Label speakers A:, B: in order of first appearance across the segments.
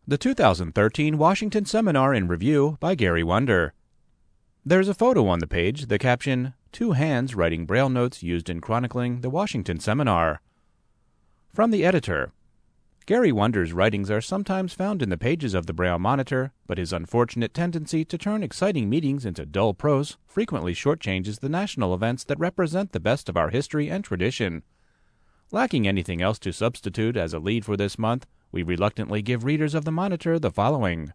A: The 2013 Washington Seminar in Review by Gary Wonder. There's a photo on the page, the caption, "Two hands writing Braille notes used in chronicling the Washington Seminar." From the editor. Gary Wonder's writings are sometimes found in the pages of the Braille Monitor, but his unfortunate tendency to turn exciting meetings into dull prose frequently shortchanges the national events that represent the best of our history and tradition. Lacking anything else to substitute as a lead for this month, we reluctantly give readers of the Monitor the following.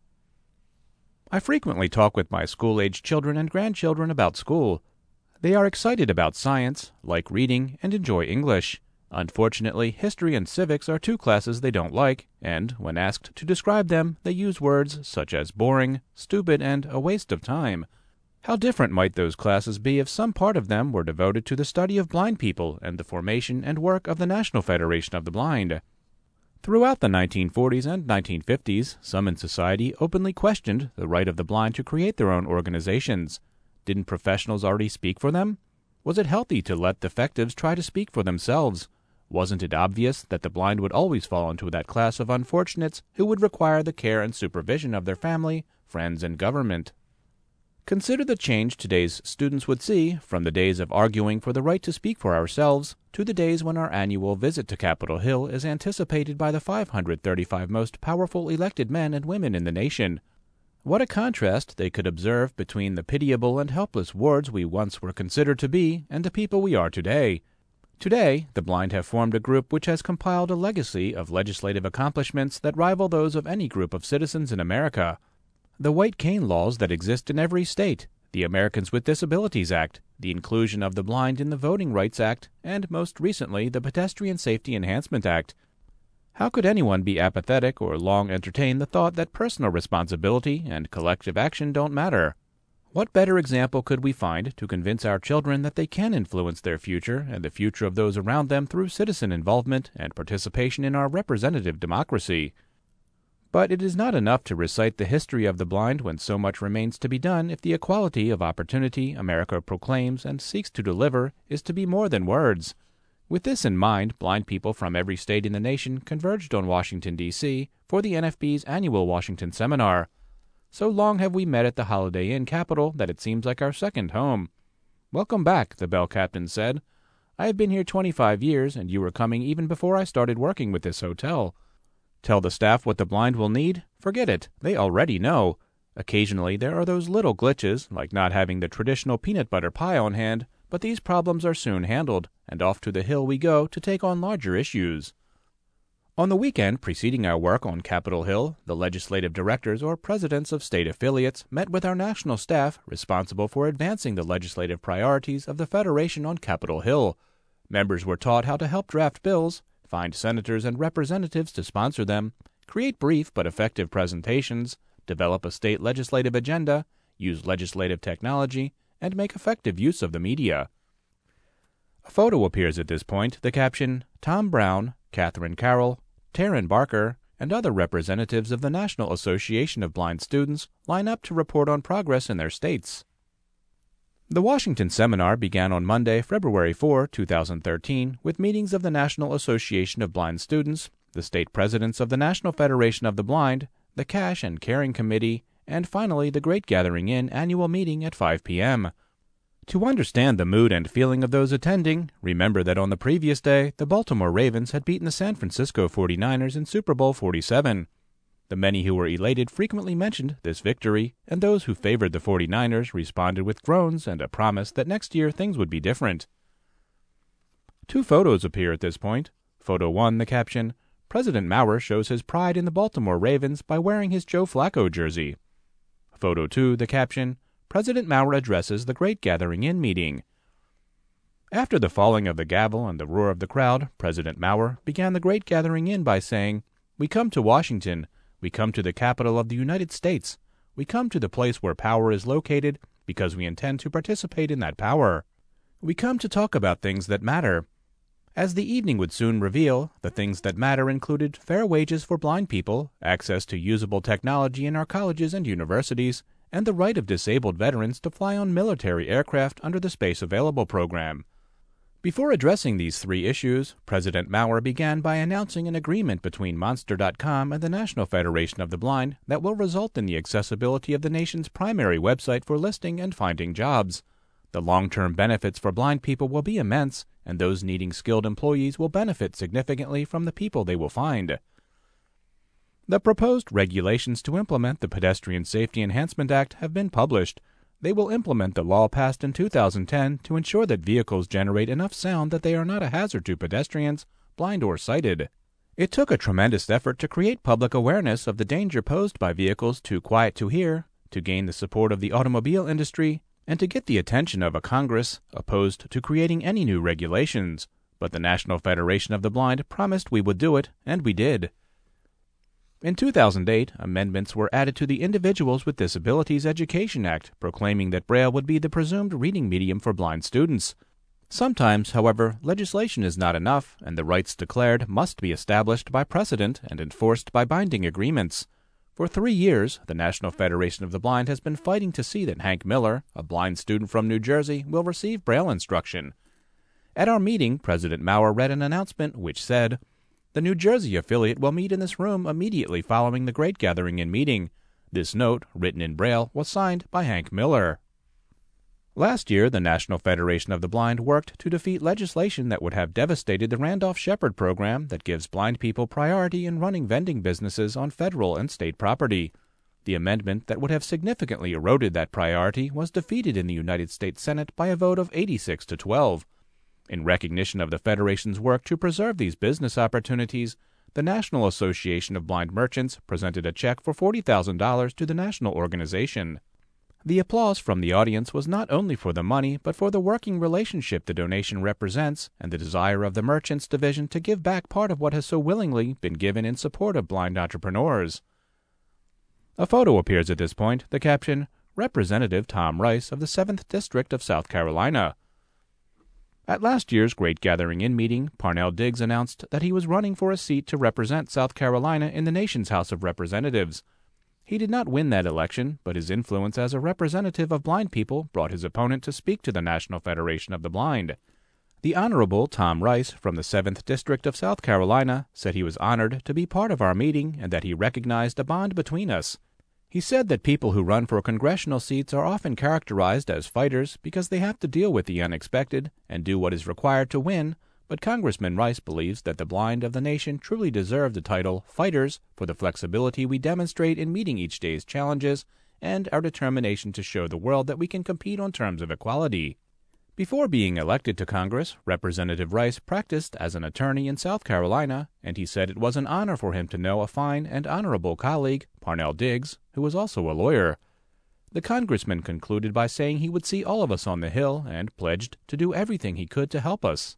A: I frequently talk with my school-age children and grandchildren about school. They are excited about science, like reading, and enjoy English. Unfortunately, history and civics are two classes they don't like, and, when asked to describe them, they use words such as boring, stupid, and a waste of time. How different might those classes be if some part of them were devoted to the study of blind people and the formation and work of the National Federation of the Blind? Throughout the 1940s and 1950s, some in society openly questioned the right of the blind to create their own organizations. Didn't professionals already speak for them? Was it healthy to let defectives try to speak for themselves? Wasn't it obvious that the blind would always fall into that class of unfortunates who would require the care and supervision of their family, friends, and government? Consider the change today's students would see from the days of arguing for the right to speak for ourselves to the days when our annual visit to Capitol Hill is anticipated by the 535 most powerful elected men and women in the nation. What a contrast they could observe between the pitiable and helpless wards we once were considered to be and the people we are today. Today, the blind have formed a group which has compiled a legacy of legislative accomplishments that rival those of any group of citizens in America. The white cane laws that exist in every state, the Americans with Disabilities Act, the inclusion of the blind in the Voting Rights Act, and most recently the Pedestrian Safety Enhancement Act. How could anyone be apathetic or long entertain the thought that personal responsibility and collective action don't matter? What better example could we find to convince our children that they can influence their future and the future of those around them through citizen involvement and participation in our representative democracy? But it is not enough to recite the history of the blind when so much remains to be done if the equality of opportunity America proclaims and seeks to deliver is to be more than words. With this in mind, blind people from every state in the nation converged on Washington, D.C. for the NFB's annual Washington Seminar. So long have we met at the Holiday Inn Capitol that it seems like our second home. "Welcome back," the bell captain said. "I have been here 25 years, and you were coming even before I started working with this hotel." Tell the staff what the blind will need? Forget it. They already know. Occasionally there are those little glitches, like not having the traditional peanut butter pie on hand, but these problems are soon handled, and off to the Hill we go to take on larger issues. On the weekend preceding our work on Capitol Hill, the legislative directors or presidents of state affiliates met with our national staff responsible for advancing the legislative priorities of the Federation on Capitol Hill. Members were taught how to help draft bills, find senators and representatives to sponsor them, create brief but effective presentations, develop a state legislative agenda, use legislative technology, and make effective use of the media. A photo appears at this point, the caption, "Tom Brown, Catherine Carroll, Taryn Barker, and other representatives of the National Association of Blind Students line up to report on progress in their states." The Washington Seminar began on Monday, February 4, 2013, with meetings of the National Association of Blind Students, the state presidents of the National Federation of the Blind, the Cash and Caring Committee, and finally the Great Gathering Inn annual meeting at 5 p.m. To understand the mood and feeling of those attending, remember that on the previous day, the Baltimore Ravens had beaten the San Francisco 49ers in Super Bowl 47. The many who were elated frequently mentioned this victory, and those who favored the 49ers responded with groans and a promise that next year things would be different. Two photos appear at this point. Photo 1, the caption, "President Maurer shows his pride in the Baltimore Ravens by wearing his Joe Flacco jersey." Photo 2, the caption, "President Maurer addresses the Great Gathering Inn meeting." After the falling of the gavel and the roar of the crowd, President Maurer began the Great Gathering Inn by saying, "We come to Washington. We come to the capital of the United States. We come to the place where power is located because we intend to participate in that power. We come to talk about things that matter." As the evening would soon reveal, the things that matter included fair wages for blind people, access to usable technology in our colleges and universities, and the right of disabled veterans to fly on military aircraft under the Space Available program. Before addressing these three issues, President Maurer began by announcing an agreement between Monster.com and the National Federation of the Blind that will result in the accessibility of the nation's primary website for listing and finding jobs. The long-term benefits for blind people will be immense, and those needing skilled employees will benefit significantly from the people they will find. The proposed regulations to implement the Pedestrian Safety Enhancement Act have been published. They will implement the law passed in 2010 to ensure that vehicles generate enough sound that they are not a hazard to pedestrians, blind or sighted. It took a tremendous effort to create public awareness of the danger posed by vehicles too quiet to hear, to gain the support of the automobile industry, and to get the attention of a Congress opposed to creating any new regulations. But the National Federation of the Blind promised we would do it, and we did. In 2008, amendments were added to the Individuals with Disabilities Education Act, proclaiming that Braille would be the presumed reading medium for blind students. Sometimes, however, legislation is not enough, and the rights declared must be established by precedent and enforced by binding agreements. For 3 years, the National Federation of the Blind has been fighting to see that Hank Miller, a blind student from New Jersey, will receive Braille instruction. At our meeting, President Maurer read an announcement which said, "The New Jersey affiliate will meet in this room immediately following the Great Gathering-In meeting." This note, written in Braille, was signed by Hank Miller. Last year, the National Federation of the Blind worked to defeat legislation that would have devastated the Randolph-Shepard program that gives blind people priority in running vending businesses on federal and state property. The amendment that would have significantly eroded that priority was defeated in the United States Senate by a vote of 86 to 12. In recognition of the Federation's work to preserve these business opportunities, the National Association of Blind Merchants presented a check for $40,000 to the national organization. The applause from the audience was not only for the money, but for the working relationship the donation represents and the desire of the Merchants Division to give back part of what has so willingly been given in support of blind entrepreneurs. A photo appears at this point, the caption, "Representative Tom Rice of the 7th District of South Carolina." At last year's Great Gathering-In meeting, Parnell Diggs announced that he was running for a seat to represent South Carolina in the nation's House of Representatives. He did not win that election, but his influence as a representative of blind people brought his opponent to speak to the National Federation of the Blind. The Honorable Tom Rice from the 7th District of South Carolina said he was honored to be part of our meeting and that he recognized a bond between us. He said that people who run for congressional seats are often characterized as fighters because they have to deal with the unexpected and do what is required to win, but Congressman Rice believes that the blind of the nation truly deserve the title fighters for the flexibility we demonstrate in meeting each day's challenges and our determination to show the world that we can compete on terms of equality. Before being elected to Congress, Representative Rice practiced as an attorney in South Carolina, and he said it was an honor for him to know a fine and honorable colleague, Parnell Diggs, who was also a lawyer. The congressman concluded by saying he would see all of us on the Hill and pledged to do everything he could to help us.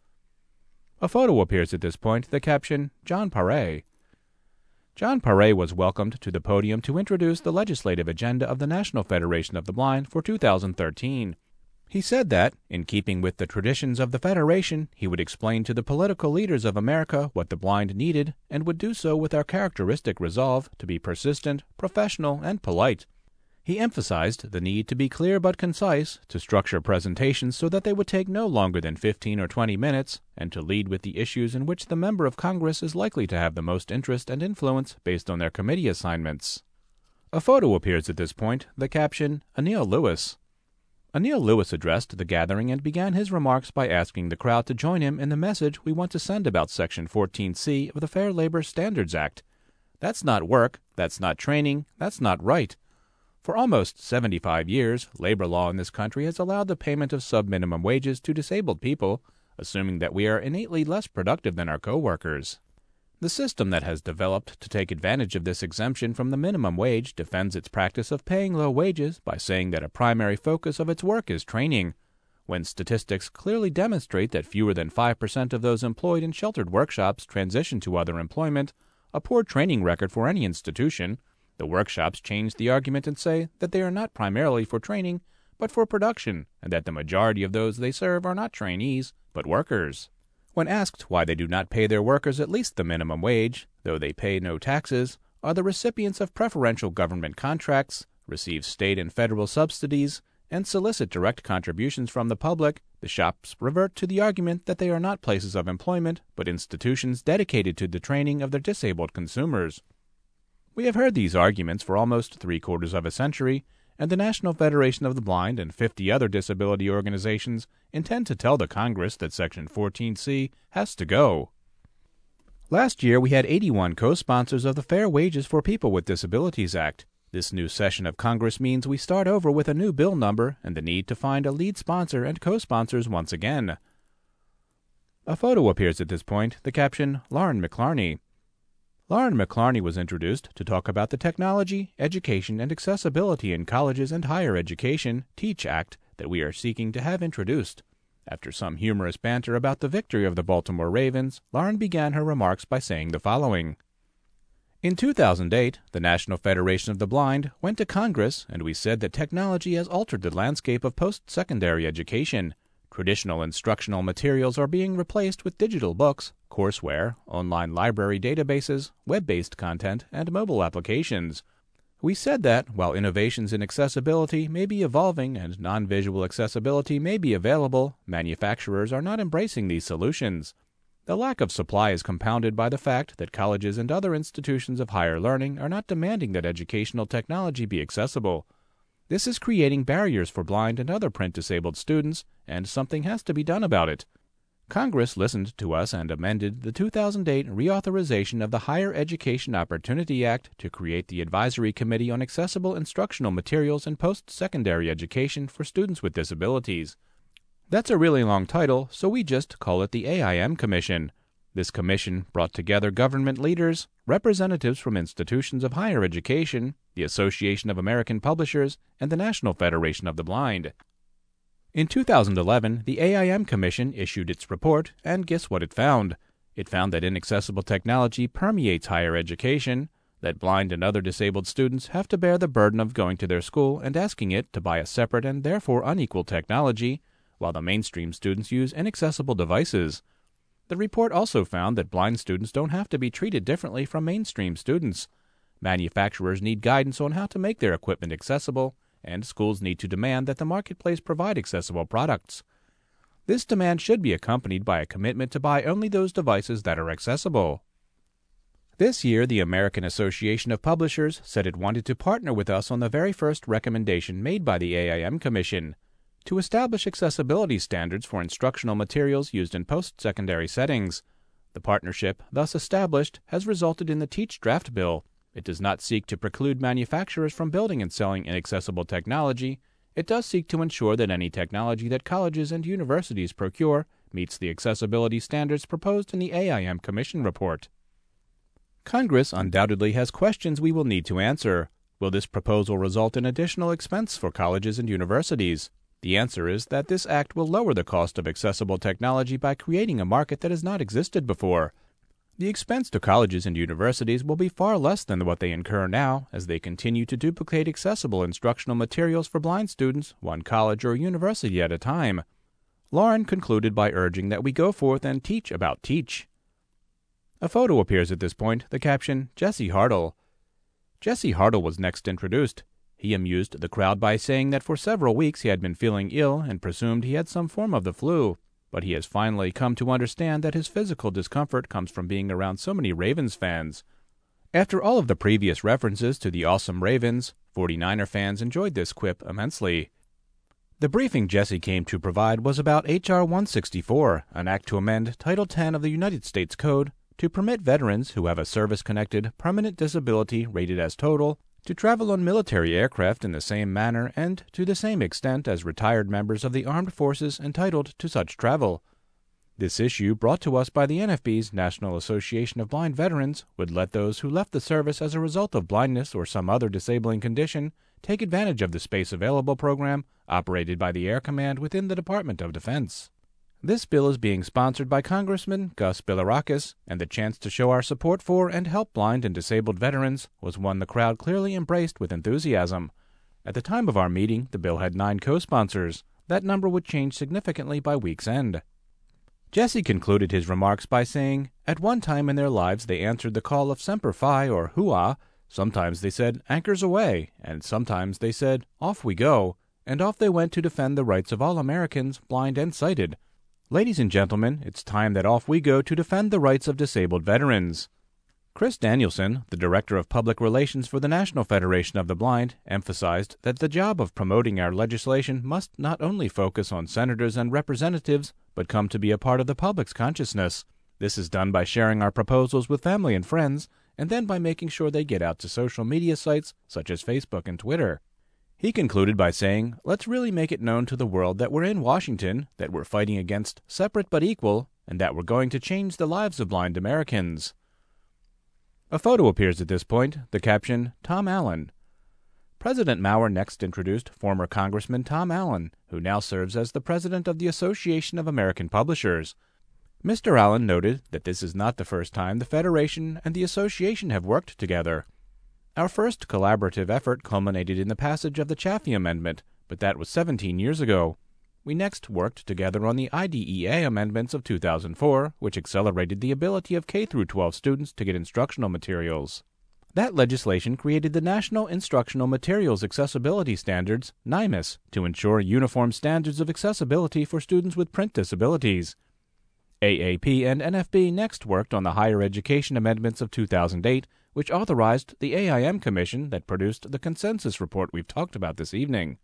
A: A photo appears at this point, the caption, "John Paré." John Paré was welcomed to the podium to introduce the legislative agenda of the National Federation of the Blind for 2013. He said that, in keeping with the traditions of the Federation, he would explain to the political leaders of America what the blind needed and would do so with our characteristic resolve to be persistent, professional, and polite. He emphasized the need to be clear but concise, to structure presentations so that they would take no longer than 15 or 20 minutes, and to lead with the issues in which the member of Congress is likely to have the most interest and influence based on their committee assignments. A photo appears at this point, the caption, "Anil Lewis." Anil Lewis addressed the gathering and began his remarks by asking the crowd to join him in the message we want to send about Section 14C of the Fair Labor Standards Act. That's not work, that's not training, that's not right. For almost 75 years, labor law in this country has allowed the payment of sub-minimum wages to disabled people, assuming that we are innately less productive than our co-workers. The system that has developed to take advantage of this exemption from the minimum wage defends its practice of paying low wages by saying that a primary focus of its work is training. When statistics clearly demonstrate that fewer than 5% of those employed in sheltered workshops transition to other employment, a poor training record for any institution, the workshops change the argument and say that they are not primarily for training, but for production, and that the majority of those they serve are not trainees, but workers. When asked why they do not pay their workers at least the minimum wage, though they pay no taxes, are the recipients of preferential government contracts, receive state and federal subsidies, and solicit direct contributions from the public, the shops revert to the argument that they are not places of employment, but institutions dedicated to the training of their disabled consumers. We have heard these arguments for almost 3/4 of a century, and the National Federation of the Blind and 50 other disability organizations intend to tell the Congress that Section 14C has to go. Last year, we had 81 co-sponsors of the Fair Wages for People with Disabilities Act. This new session of Congress means we start over with a new bill number and the need to find a lead sponsor and co-sponsors once again. A photo appears at this point, the caption, Lauren McLarney. Lauren McLarney was introduced to talk about the Technology, Education, and Accessibility in Colleges and Higher Education (TEACH) Act that we are seeking to have introduced. After some humorous banter about the victory of the Baltimore Ravens, Lauren began her remarks by saying the following. In 2008, the National Federation of the Blind went to Congress and we said that technology has altered the landscape of post-secondary education. Traditional instructional materials are being replaced with digital books, courseware, online library databases, web-based content, and mobile applications. We said that, while innovations in accessibility may be evolving and non-visual accessibility may be available, manufacturers are not embracing these solutions. The lack of supply is compounded by the fact that colleges and other institutions of higher learning are not demanding that educational technology be accessible. This is creating barriers for blind and other print-disabled students, and something has to be done about it. Congress listened to us and amended the 2008 reauthorization of the Higher Education Opportunity Act to create the Advisory Committee on Accessible Instructional Materials in Post-Secondary Education for Students with Disabilities. That's a really long title, so we just call it the AIM Commission. This commission brought together government leaders, representatives from institutions of higher education, the Association of American Publishers, and the National Federation of the Blind. In 2011, the AIM Commission issued its report, and guess what it found? It found that inaccessible technology permeates higher education, that blind and other disabled students have to bear the burden of going to their school and asking it to buy a separate and therefore unequal technology, while the mainstream students use inaccessible devices. The report also found that blind students don't have to be treated differently from mainstream students. Manufacturers need guidance on how to make their equipment accessible, and schools need to demand that the marketplace provide accessible products. This demand should be accompanied by a commitment to buy only those devices that are accessible. This year, the American Association of Publishers said it wanted to partner with us on the very first recommendation made by the AIM Commission, to establish accessibility standards for instructional materials used in post-secondary settings. The partnership, thus established, has resulted in the TEACH draft bill. It does not seek to preclude manufacturers from building and selling inaccessible technology. It does seek to ensure that any technology that colleges and universities procure meets the accessibility standards proposed in the AIM Commission report. Congress undoubtedly has questions we will need to answer. Will this proposal result in additional expense for colleges and universities? The answer is that this act will lower the cost of accessible technology by creating a market that has not existed before. The expense to colleges and universities will be far less than what they incur now as they continue to duplicate accessible instructional materials for blind students, one college or university at a time. Lauren concluded by urging that we go forth and teach about TEACH. A photo appears at this point, the caption, Jesse Hartle. Jesse Hartle was next introduced. He amused the crowd by saying that for several weeks he had been feeling ill and presumed he had some form of the flu, but he has finally come to understand that his physical discomfort comes from being around so many Ravens fans. After all of the previous references to the awesome Ravens, 49er fans enjoyed this quip immensely. The briefing Jesse came to provide was about H.R. 164, an act to amend Title 10 of the United States Code to permit veterans who have a service-connected permanent disability rated as total to travel on military aircraft in the same manner and to the same extent as retired members of the armed forces entitled to such travel. This issue, brought to us by the NFB's National Association of Blind Veterans, would let those who left the service as a result of blindness or some other disabling condition take advantage of the Space Available program operated by the Air Command within the Department of Defense. This bill is being sponsored by Congressman Gus Bilirakis, and the chance to show our support for and help blind and disabled veterans was one the crowd clearly embraced with enthusiasm. At the time of our meeting, the bill had 9 co-sponsors. That number would change significantly by week's end. Jesse concluded his remarks by saying, at one time in their lives they answered the call of Semper Fi or Hooah. Sometimes they said, anchors away, and sometimes they said, off we go. and off they went to defend the rights of all Americans, blind and sighted. Ladies and gentlemen, it's time that off we go to defend the rights of disabled veterans. Chris Danielson, the Director of Public Relations for the National Federation of the Blind, emphasized that the job of promoting our legislation must not only focus on senators and representatives, but come to be a part of the public's consciousness. This is done by sharing our proposals with family and friends, and then by making sure they get out to social media sites such as Facebook and Twitter. He concluded by saying, "Let's really make it known to the world that we're in Washington, that we're fighting against separate but equal, and that we're going to change the lives of blind Americans." A photo appears at this point, the caption, Tom Allen. President Maurer next introduced former Congressman Tom Allen, who now serves as the president of the Association of American Publishers. Mr. Allen noted that this is not the first time the Federation and the Association have worked together. Our first collaborative effort culminated in the passage of the Chaffee Amendment, but that was 17 years ago. We next worked together on the IDEA amendments of 2004, which accelerated the ability of K-12 students to get instructional materials. That legislation created the National Instructional Materials Accessibility Standards, NIMAS, to ensure uniform standards of accessibility for students with print disabilities. AAP and NFB next worked on the Higher Education Amendments of 2008, which authorized the AIM Commission that produced the consensus report we've talked about this evening.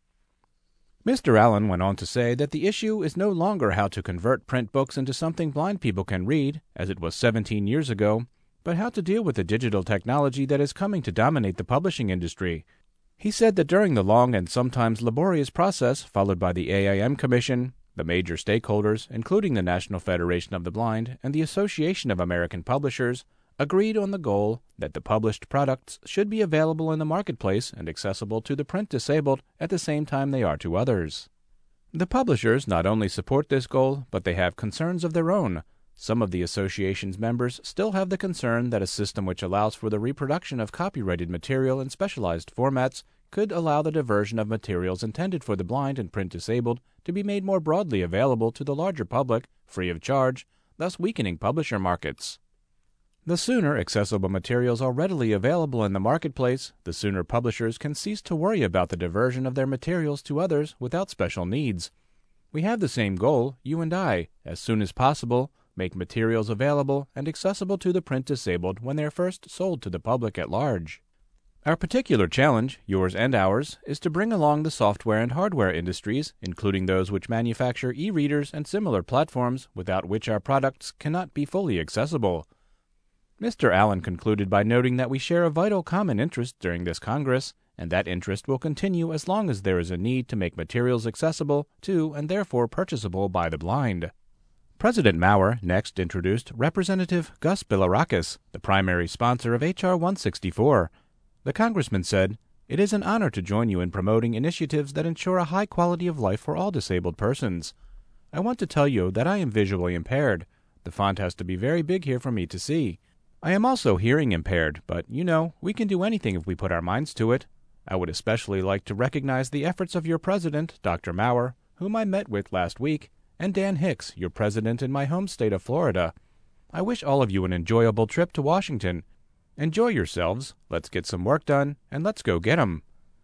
A: Mr. Allen went on to say that the issue is no longer how to convert print books into something blind people can read, as it was 17 years ago, but how to deal with the digital technology that is coming to dominate the publishing industry. He said that during the long and sometimes laborious process followed by the AIM Commission, the major stakeholders, including the National Federation of the Blind and the Association of American Publishers, agreed on the goal that the published products should be available in the marketplace and accessible to the print disabled at the same time they are to others. The publishers not only support this goal, but they have concerns of their own. Some of the association's members still have the concern that a system which allows for the reproduction of copyrighted material in specialized formats could allow the diversion of materials intended for the blind and print disabled to be made more broadly available to the larger public, free of charge, thus weakening publisher markets. The sooner accessible materials are readily available in the marketplace, the sooner publishers can cease to worry about the diversion of their materials to others without special needs. We have the same goal, you and I, as soon as possible, make materials available and accessible to the print disabled when they are first sold to the public at large. Our particular challenge, yours and ours, is to bring along the software and hardware industries, including those which manufacture e-readers and similar platforms, without which our products cannot be fully accessible. Mr. Allen concluded by noting that we share a vital common interest during this Congress, and that interest will continue as long as there is a need to make materials accessible to and therefore purchasable by the blind. President Maurer next introduced Representative Gus Bilirakis, the primary sponsor of H.R. 164. The congressman said, "It is an honor to join you in promoting initiatives that ensure a high quality of life for all disabled persons. I want to tell you that I am visually impaired. The font has to be very big here for me to see. I am also hearing impaired, but, we can do anything if we put our minds to it. I would especially like to recognize the efforts of your president, Dr. Maurer, whom I met with last week, and Dan Hicks, your president in my home state of Florida. I wish all of you an enjoyable trip to Washington. Enjoy yourselves, let's get some work done, and let's go get 'em."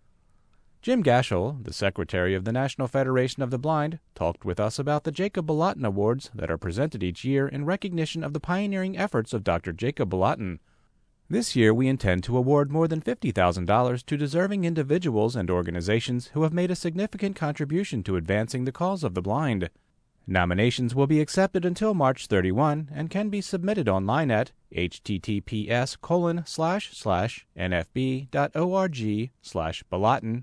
A: Jim Gashel, the secretary of the National Federation of the Blind, talked with us about the Jacob Bolotin Awards that are presented each year in recognition of the pioneering efforts of Dr. Jacob Bolotin. This year we intend to award more than $50,000 to deserving individuals and organizations who have made a significant contribution to advancing the cause of the blind. Nominations will be accepted until March 31 and can be submitted online at https://nfb.org/Bolotin,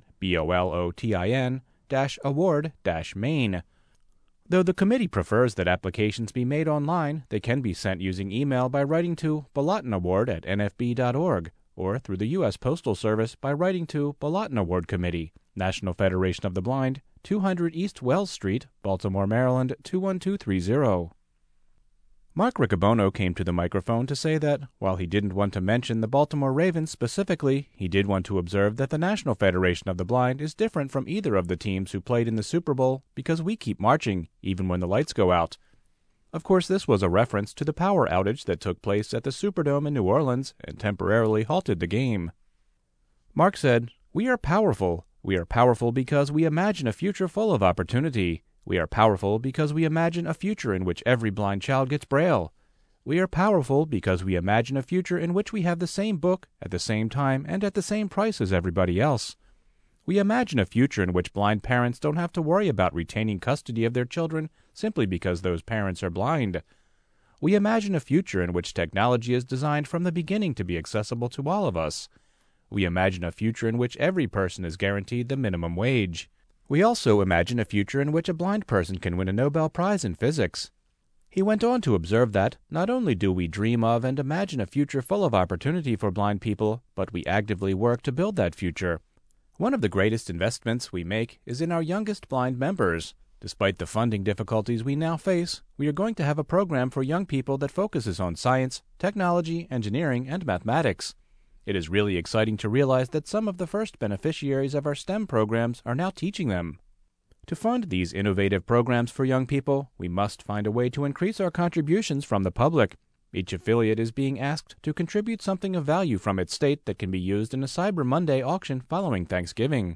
A: BOLOTIN-award-Maine. Though the committee prefers that applications be made online, they can be sent using email by writing to bolotinaward@nfb.org or through the U.S. Postal Service by writing to Bolotin Award Committee, National Federation of the Blind, 200 East Wells Street, Baltimore, Maryland, 21230. Mark Riccobono came to the microphone to say that, while he didn't want to mention the Baltimore Ravens specifically, he did want to observe that the National Federation of the Blind is different from either of the teams who played in the Super Bowl because we keep marching, even when the lights go out. Of course, this was a reference to the power outage that took place at the Superdome in New Orleans and temporarily halted the game. Mark said, "We are powerful. We are powerful because we imagine a future full of opportunity. We are powerful because we imagine a future in which every blind child gets Braille. We are powerful because we imagine a future in which we have the same book at the same time and at the same price as everybody else. We imagine a future in which blind parents don't have to worry about retaining custody of their children simply because those parents are blind. We imagine a future in which technology is designed from the beginning to be accessible to all of us. We imagine a future in which every person is guaranteed the minimum wage. We also imagine a future in which a blind person can win a Nobel Prize in physics. He went on to observe that not only do we dream of and imagine a future full of opportunity for blind people, but we actively work to build that future. One of the greatest investments we make is in our youngest blind members. Despite the funding difficulties we now face, we are going to have a program for young people that focuses on science, technology, engineering, and mathematics. It is really exciting to realize that some of the first beneficiaries of our STEM programs are now teaching them. To fund these innovative programs for young people, we must find a way to increase our contributions from the public. Each affiliate is being asked to contribute something of value from its state that can be used in a Cyber Monday auction following Thanksgiving.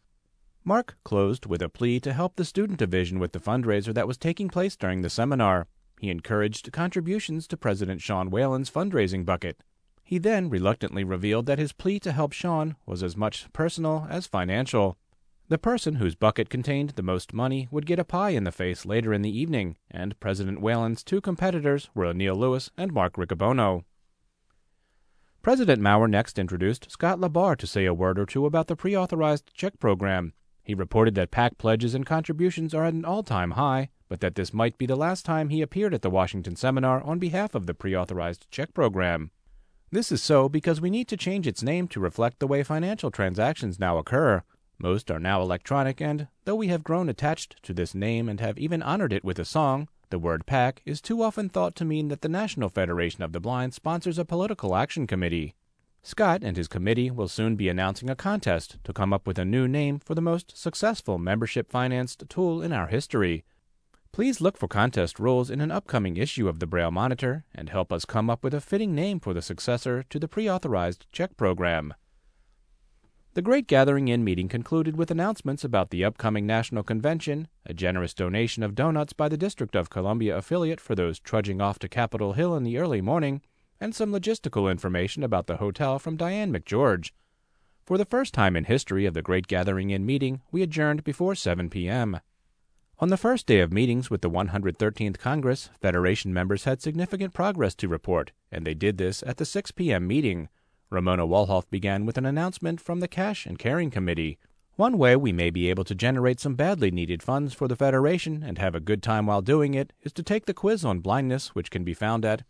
A: Mark closed with a plea to help the student division with the fundraiser that was taking place during the seminar. He encouraged contributions to President Sean Whalen's fundraising bucket. He then reluctantly revealed that his plea to help Sean was as much personal as financial. The person whose bucket contained the most money would get a pie in the face later in the evening, and President Whalen's two competitors were O'Neill Lewis and Mark Riccobono. President Maurer next introduced Scott LaBarre to say a word or two about the pre-authorized check program. He reported that PAC pledges and contributions are at an all-time high, but that this might be the last time he appeared at the Washington seminar on behalf of the pre-authorized check program. This is so because we need to change its name to reflect the way financial transactions now occur. Most are now electronic, and though we have grown attached to this name and have even honored it with a song, the word PAC is too often thought to mean that the National Federation of the Blind sponsors a political action committee. Scott and his committee will soon be announcing a contest to come up with a new name for the most successful membership-financed tool in our history. Please look for contest rules in an upcoming issue of the Braille Monitor and help us come up with a fitting name for the successor to the pre-authorized check program. The Great Gathering In meeting concluded with announcements about the upcoming National Convention, a generous donation of donuts by the District of Columbia affiliate for those trudging off to Capitol Hill in the early morning, and some logistical information about the hotel from Diane McGeorge. For the first time in history of the Great Gathering In meeting, we adjourned before 7 p.m. On the first day of meetings with the 113th Congress, Federation members had significant progress to report, and they did this at the 6 p.m. meeting. Ramona Walhoff began with an announcement from the Cash and Caring Committee. One way we may be able to generate some badly needed funds for the Federation and have a good time while doing it is to take the quiz on blindness, which can be found at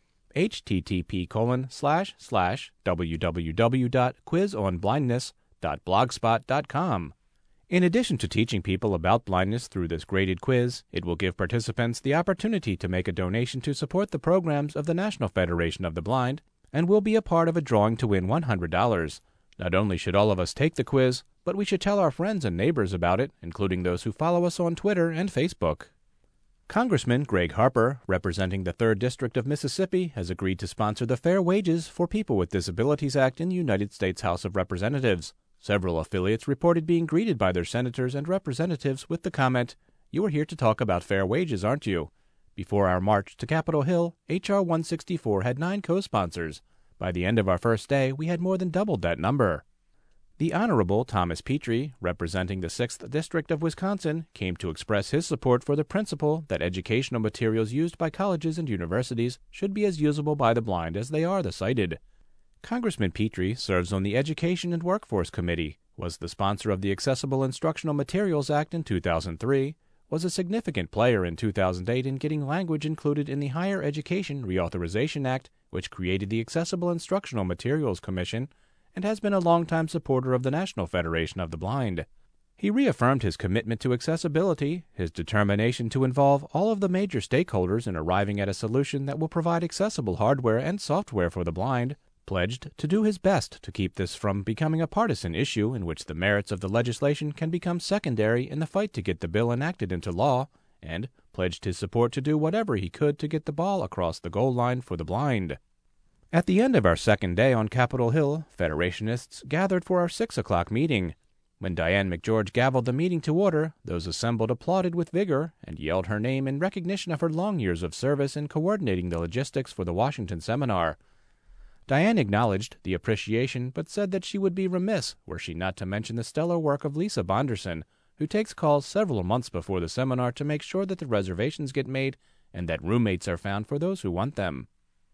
A: http://www.quizonblindness.blogspot.com. In addition to teaching people about blindness through this graded quiz, it will give participants the opportunity to make a donation to support the programs of the National Federation of the Blind, and will be a part of a drawing to win $100. Not only should all of us take the quiz, but we should tell our friends and neighbors about it, including those who follow us on Twitter and Facebook. Congressman Greg Harper, representing the 3rd District of Mississippi, has agreed to sponsor the Fair Wages for People with Disabilities Act in the United States House of Representatives. Several affiliates reported being greeted by their senators and representatives with the comment, "You are here to talk about fair wages, aren't you?" Before our march to Capitol Hill, H.R. 164 had 9 co-sponsors. By the end of our first day, we had more than doubled that number. The Honorable Thomas Petrie, representing the 6th District of Wisconsin, came to express his support for the principle that educational materials used by colleges and universities should be as usable by the blind as they are the sighted. Congressman Petrie serves on the Education and Workforce Committee, was the sponsor of the Accessible Instructional Materials Act in 2003, was a significant player in 2008 in getting language included in the Higher Education Reauthorization Act, which created the Accessible Instructional Materials Commission, and has been a longtime supporter of the National Federation of the Blind. He reaffirmed his commitment to accessibility, his determination to involve all of the major stakeholders in arriving at a solution that will provide accessible hardware and software for the blind, pledged to do his best to keep this from becoming a partisan issue in which the merits of the legislation can become secondary in the fight to get the bill enacted into law, and pledged his support to do whatever he could to get the ball across the goal line for the blind. At the end of our second day on Capitol Hill, Federationists gathered for our 6 o'clock meeting. When Diane McGeorge gavelled the meeting to order, those assembled applauded with vigor and yelled her name in recognition of her long years of service in coordinating the logistics for the Washington seminar. Diane acknowledged the appreciation, but said that she would be remiss were she not to mention the stellar work of Lisa Bonderson, who takes calls several months before the seminar to make sure that the reservations get made and that roommates are found for those who want them.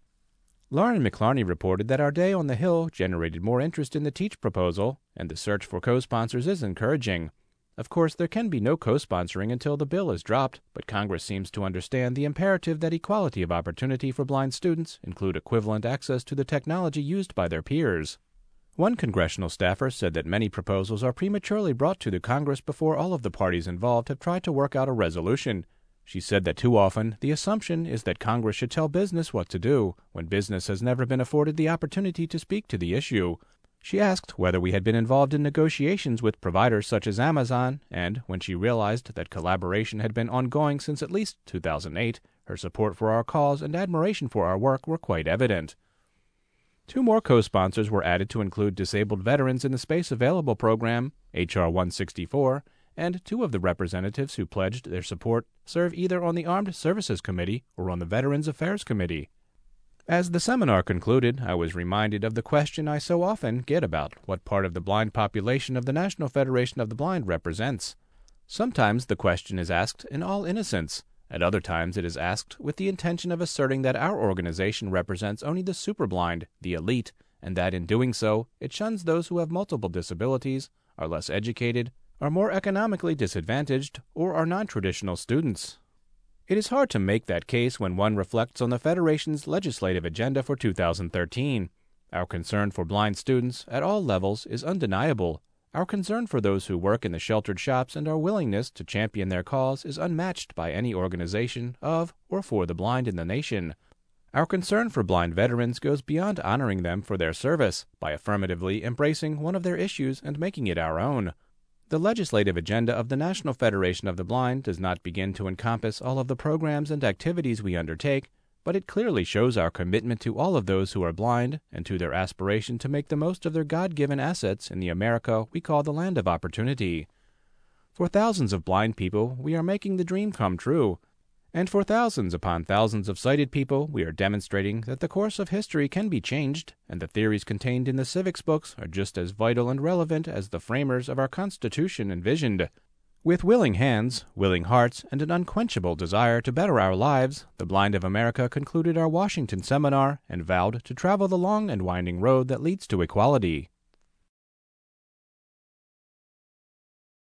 A: Lauren McLarney reported that our day on the Hill generated more interest in the Teach proposal, and the search for co-sponsors is encouraging. Of course, there can be no co-sponsoring until the bill is dropped, but Congress seems to understand the imperative that equality of opportunity for blind students include equivalent access to the technology used by their peers. One congressional staffer said that many proposals are prematurely brought to the Congress before all of the parties involved have tried to work out a resolution. She said that too often the assumption is that Congress should tell business what to do, when business has never been afforded the opportunity to speak to the issue. She asked whether we had been involved in negotiations with providers such as Amazon, and when she realized that collaboration had been ongoing since at least 2008, her support for our cause and admiration for our work were quite evident. 2 more co-sponsors were added to include disabled veterans in the Space Available program, H.R. 164, and 2 of the representatives who pledged their support serve either on the Armed Services Committee or on the Veterans Affairs Committee. As the seminar concluded, I was reminded of the question I so often get about what part of the blind population of the National Federation of the Blind represents. Sometimes the question is asked in all innocence. At other times it is asked with the intention of asserting that our organization represents only the superblind, the elite, and that in doing so, it shuns those who have multiple disabilities, are less educated, are more economically disadvantaged, or are non-traditional students. It is hard to make that case when one reflects on the Federation's legislative agenda for 2013. Our concern for blind students at all levels is undeniable. Our concern for those who work in the sheltered shops and our willingness to champion their cause is unmatched by any organization of or for the blind in the nation. Our concern for blind veterans goes beyond honoring them for their service by affirmatively embracing one of their issues and making it our own. The legislative agenda of the National Federation of the Blind does not begin to encompass all of the programs and activities we undertake, but it clearly shows our commitment to all of those who are blind and to their aspiration to make the most of their God-given assets in the America we call the land of opportunity. For thousands of blind people, we are making the dream come true. And for thousands upon thousands of sighted people, we are demonstrating that the course of history can be changed, and the theories contained in the civics books are just as vital and relevant as the framers of our Constitution envisioned. With willing hands, willing hearts, and an unquenchable desire to better our lives, the Blind of America concluded our Washington seminar and vowed to travel the long and winding road that leads to equality.